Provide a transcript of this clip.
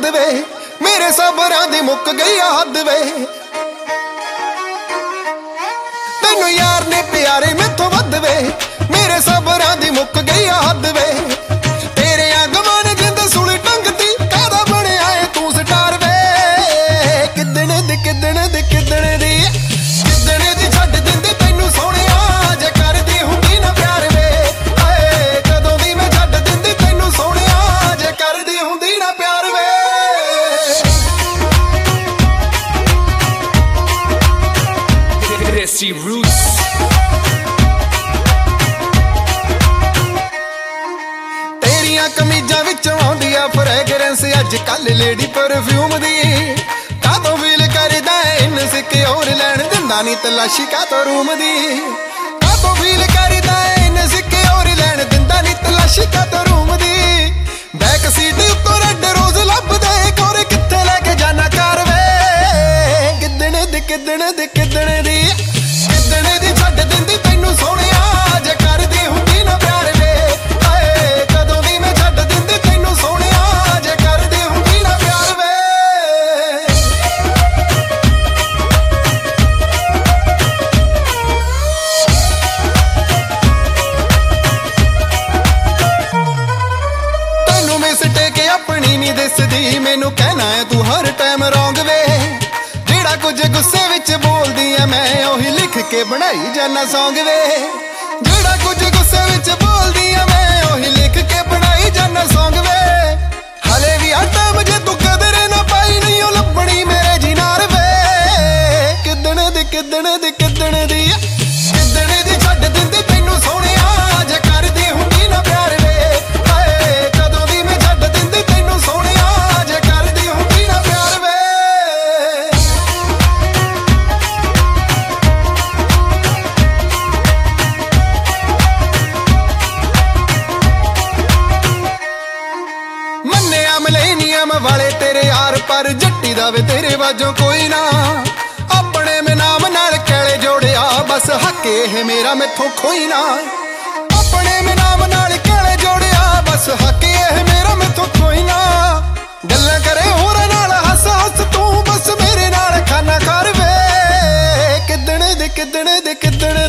ਵੱਧ ਵੇ, ਮੇਰੇ ਸਬਰਾਂ ਦੀ ਮੁੱਕ ਗਈ ਆ ਹੱਦ ਵੇ। ਤੈਨੂੰ ਯਾਰ ਨੇ ਪਿਆਰੇ ਮੈਥੋਂ ਵੱਧ ਵੇ, ਮੇਰੇ ਸਬਰਾਂ ਦੀ ਮੁੱਕ ਗਈ ਆ ਹੱਦ ਵੇ। ਤੇਰੇ ਆਗਮਨ ਨੇ ਜਿੰਦ ਸੂਲੀ ਟੰਗਤੀ, ਕਾਹਦਾ ਬਣਿਆ ਏ ਤੂੰ ਸਟਾਰ ਵੇ। ਕਿੱਦਣ ਦੀ ਕਿੱਦਣ ਦੀ ਕਿੱਦਣ ਦੀ ਕਿੱਦਣ ਦੀ ਛੱਡ ਦਿੰਦੀ ਤੈਨੂੰ ਸੋਹਣਿਆ, ਜੇ ਕਰਦੀ ਹੁੰਦੀ ਨਾ ਪਿਆਰ ਵੇ। ਹਾਏ ਕਦੋਂ ਦੀ ਮੈਂ ਛੱਡ ਦਿੰਦੀ ਤੈਨੂੰ ਸੋਹਣਿਆ, ਜੇ ਕਰਦੀ ਹੁੰਦੀ ਨਾ ਪਿਆਰ ਵੇ। Desi Roots ਤੇਰੀਆਂ ਕਮੀਜ਼ਾਂ ਵਿੱਚੋਂ ਆਉਂਦੀ ਆ ਫ੍ਰੈਗਰੈਂਸ ਅੱਜ ਕੱਲ ਲੇਡੀ ਪਰਫਿਊਮ ਦੀ। ਕਾਹਤੋਂ ਫੀਲ ਕਰਦਾ ਇਨਸਿਕਿਉਰ, ਲੈਣ ਦਿੰਦਾ ਨੀ ਤਲਾਸ਼ੀ ਕਾਹਤੋਂ ਰੂਮ ਦੀ। ਕਾਹਤੋਂ ਫੀਲ ਕਰਦਾ ਇਨਸਿਕਿਉਰ, ਲੈਣ ਦਿੰਦਾ ਨੀ ਤਲਾਸ਼ੀ ਕਾਹਤੋਂ ਰੂਮ ਦੀ। ਬੈਕ ਸੀਟ ਉੱਤੋਂ ਰੈੱਡ ਰੋਜ਼ ਲੱਭਦੇ, ਕੋਰੇ ਕਿੱਥੇ ਲੈ ਕੇ ਜਾਣਾ ਕਾਰ ਵੇ। ਕਿੱਦਣ ਦੀ ਕਿੱਦਣ ਦੀ ਕਿੱਦਣ ਦੀ ਕਿੱਦਣ ਦੀ ਛੱਡ ਦਿੰਦੀ ਤੈਨੂੰ ਸੋਹਣਿਆ, ਜੇ ਕਰਦੀ ਹੁੰਦੀ ਨਾ ਪਿਆਰ ਵੇ। ਹਾਏ ਕਦੋਂ ਦੀ ਮੈਂ ਛੱਡ ਦਿੰਦੀ ਤੈਨੂੰ ਸੋਹਣਿਆ, ਜੇ ਕਰਦੀ ਹੁੰਦੀ ਨਾ ਪਿਆਰ ਵੇ। ਤੈਨੂੰ ਮਿਸਟੇਕ ਆਪਣੀ ਨੀ ਦਿਸਦੀ, ਮੈਨੂੰ ਕਹਿਣਾ ਹੈ ਤੂੰ ਹਰ ਟਾਈਮ ਰੌਂਗ ਵੇ। ਜਿਹੜਾ ਕੁਝ ਗੁੱਸੇ ਵਿੱਚ ਬੋਲਦੀ ਐ ਮੈਂ ਉਹੀ ਲਿਖ ਕੇ ਬਣਾਈ ਜਾਨਾ ਸੌਂਗ ਵੇ। ਜਿਹੜਾ ਕੁਝ ਗੁੱਸੇ ਵਿੱਚ ਬੋਲਦੀ ਐ ਮੈਂ ਉਹੀ ਲਿਖ ਕੇ ਬਣਾਈ ਜਾਨਾ ਸੌਂਗ ਵੇ। ਹਲੇ ਵੀ ਆ ਟਾਈਮ ਜੇ ਤੂੰ ਕਦਰ ਨਾ ਪਾਈ, ਨਹੀਂ ਉਹ ਲੱਭਣੀ ਮੇਰੇ ਜੀਨਾਰ ਵੇ। ਕਿੱਦਣ ਦੀ ਕਿੱਦਣ ਦੀ ਕਿੱਦਣ ਦੀ ਕਿੱਦਣ ਦੀ ਛੱਡ ਦਿੰਦੀ ਤੈਨੂੰ ਸੋਹਣਿਆ, ਜੇ ਕਰਦੀ ਹੁੰਦੀ ਨਾ ਪਿਆਰ ਵੇ। ਹਾਏ ਕਦੋਂ ਦੀ ਮੈਂ ਛੱਡ ਦਿੰਦੀ ਤੈਨੂੰ ਸੋਹਣਿਆ, ਜੇ ਕਰਦੀ ਹੁੰਦੀ ਨਾ ਪਿਆਰ ਵੇ। ਮੰਨਿਆ ਮਿਲੇਨੀਅਮ ਵਾਲੇ ਤੇਰੇ ਯਾਰ, ਪਰ ਜੱਟੀ ਦਾ ਵੇ ਤੇਰੇ ਵਾਜੋਂ ਕੋਈ ਨਾ। ਆਪਣੇ ਮੈਂ ਨਾਮ ਨਾਲ ਕੈਲੇ ਜੋੜਿਆ, ਬਸ ਹੱਕ ਇਹ ਮੇਰਾ ਮੈਥੋਂ ਖੋਈ ਨਾ। ਆਪਣੇ ਮੈਂ ਨਾਮ ਨਾਲ ਕੈਲੇ ਜੋੜਿਆ, ਬਸ ਹੱਕ ਇਹ ਮੇਰਾ ਮੈਥੋਂ ਖੋਈ ਨਾ। ਗੱਲਾਂ ਕਰੇ ਹੋਰਾਂ ਨਾਲ ਹੱਸ ਹੱਸ ਤੂੰ, ਬਸ ਮੇਰੇ ਨਾਲ ਖਾਨਾ ਕਰ ਵੇ। ਕਿੱਦਣ ਦੀ ਕਿੱਦਣ ਦੀ ਕਿੱਦਣ